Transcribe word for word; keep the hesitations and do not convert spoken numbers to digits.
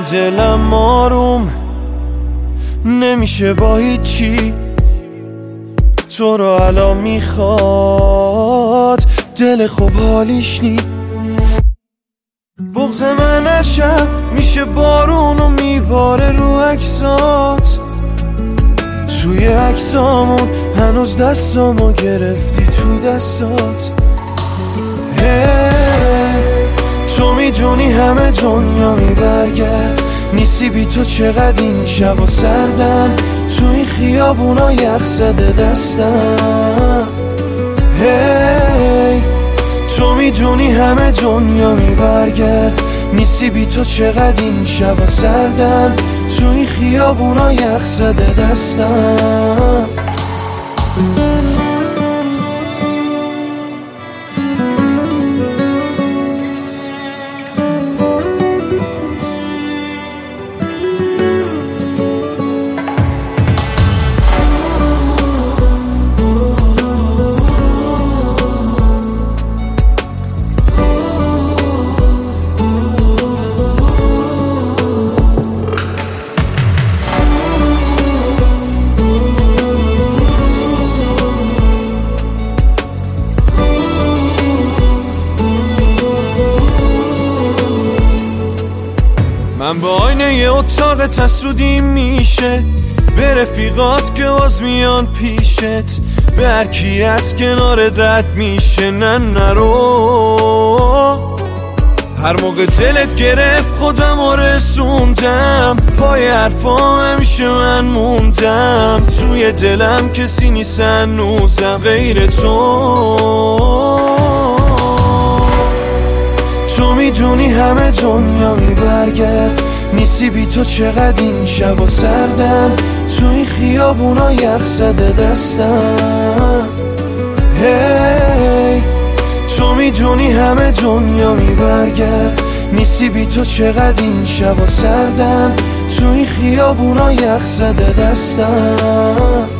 دلم آروم نمیشه با هیچی، تو رو الان میخواد دل خوب حالیش نی. بغض من از شب میشه بارون و میباره رو عکسات، توی عکسامون هنوز دستامو گرفتی تو دستات. تو میدونی همه دنیا میبرگرد، نیستی بی تو چقدر این شبا سردن، تو این خیابونا یخ زده دستم. هی تو میدونی همه دنیا میبرگرد، نیستی بی تو چقدر این شبا سردن، تو این خیابونا یخ زده دستم. من با آینه یه اتاق تسودی میشه، به رفیقات که باز میان پیشت، به هر کی از کنارت رد میشه نه نرو. هر موقع دلت گرفت خودم رو رسوندم، پای حرفام همیشه من موندم، توی دلم کسی نیست هنوزم غیر تو. تو میدونی همه دنیا میبرگرد، نیستی بی تو چقدر این شبا سردن، تو این خیابونا یخ زده دستم. هی تو میدونی همه دنیا میبرگرد، نیستی بی تو چقدر این شبا سردن، تو این خیابونا یخ زده دستم.